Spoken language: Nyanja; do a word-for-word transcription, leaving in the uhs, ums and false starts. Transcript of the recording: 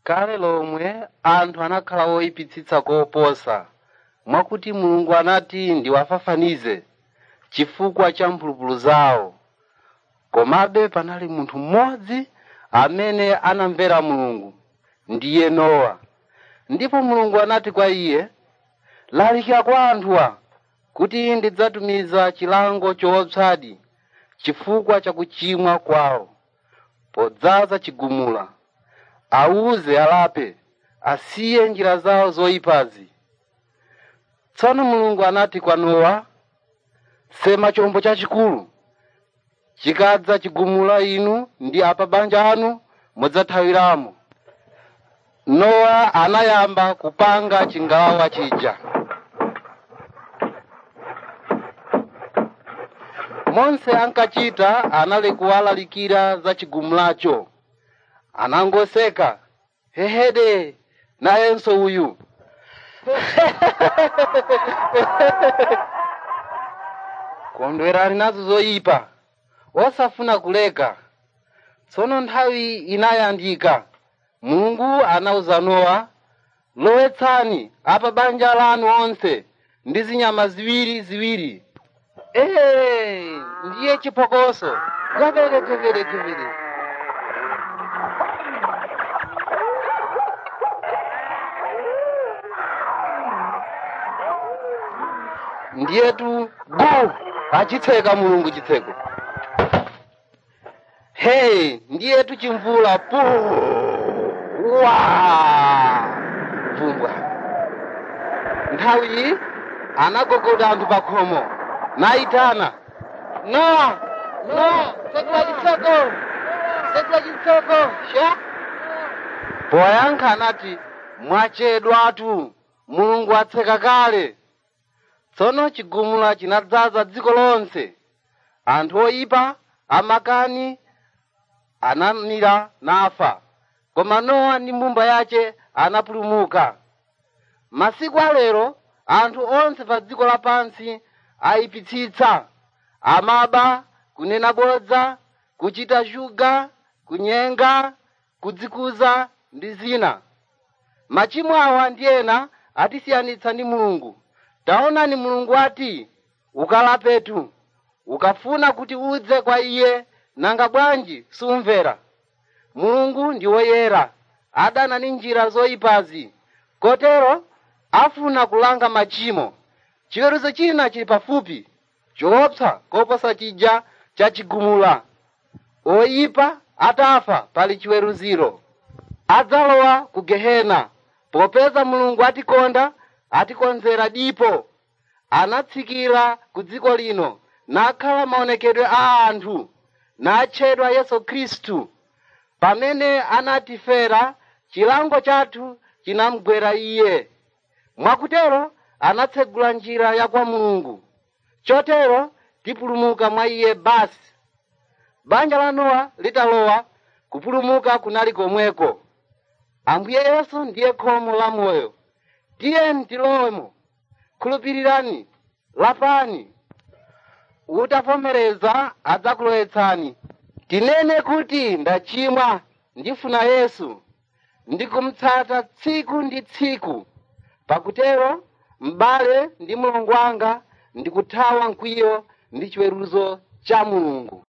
Kale lomwe anthu anakhala oyipitsitsa koposa, mwakuti Mulungu anati ndiwafafanize chifukwa cha mphulupulu zawo. Komabe panali munthu mmodzi amene anamvera Mulungu, ndiye Nowa. Ndipo Mulungu anati kwa iye, lalikira kwa anthuwa kuti ndidzatumiza chilango choopsadi chifukwa cha kuchimwa kwawo. Podzaza chigumula, awuze alape, asiye njira zawo zoyipazi. Tsono Mulungu anati kwa Nowa, sema chombo chachikulu, chikadza chigumula inu ndi apa banja anu mudzathawiramo. Nowa anayamba kupanga chingalawa chija. Monse ankachita anali kuwalalikira za chigumulacho. Anangoseka, hehede, nayenso uyu. Kondwerani nazo zoyipa, osafuna kuleka. Tsono nthawi inayandika, Mulungu anauza Nowa, lowetsani apa banja lanu onse ndi zinyama ziwiri ziwiri. Eh, ndiye chipokoso. Gavere gavere gavere. Ndiye tu gu achitseka Mulungu chitseko. Hey, ndiye tu chimvula pu. Wa! Vumbwa. Nthawi anagogoda anthu pakhomo. Naitana. No! No! Sekula chitseko! Sekula chitseko! Sha? Poyankha anati, mwachedwatu, Mulungu atseka kale. Tsono chigumula chinadzaza dziko lonse. Anthu oyipa, amakani, anamira nafa. Koma Nowa ndi mbumba yace anapulumuka. Masiku alero, anthu onse pa dziko lapansi ayipitsitsa, amaba, kunena bodza, kuchita shuga, kunyenga, kudzikuza ndi zina. Machimo awa ndiyena atisiyanitsa ndi Mulungu. Taonani Mulungu ati, ukalapetu, ukafuna kuti udze kwa iye, nanga bwanji sumvera. Mulungu ndi woyera, adana ndi njira zoyipazi, kotero afuna kulanga machimo. Chiweruzo china chili pafupi, choopsa koposa chija cha chigumula. Oyipa atafa pali chiweruziro, adzalowa ku Gehena. Popeza Mulungu atikonda, atikonzera dipo. Anatsikira ku dziko lino, nakhala maonekedwe a anthu, natchedwa Yesu Khristu. Pamene anatifera, chilango chathu chinamgwera iye. Mwakutero anatsegula njira ya kwa Mulungu. Chotero tipulumuka mwa iye basi. Banja la Nowa litalowa, kupulumuka kunali komweko. Ambuye Yesu ndiye khomo la moyo. Tiyeni tilowemo, khulupirirani, lapani. Utavomereza adzakulowetsani. Tinene kuti ndachimwa, ndifuna Yesu, ndikumtsata tsiku ndi tsiku. Pakutero m'bale ndi mlongo wanga ndikuthawa mkwiyo ndi chiweruzo cha Mulungu.